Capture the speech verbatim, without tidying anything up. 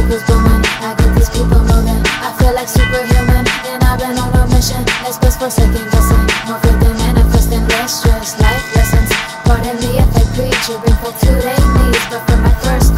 speakers booming. I get these people moving. I feel like superhuman, and I've been on a mission. It's best for second guessing. More faith than manifesting, less stress, life lessons. Pardon me if I preach or bring folk to their knees, but for my first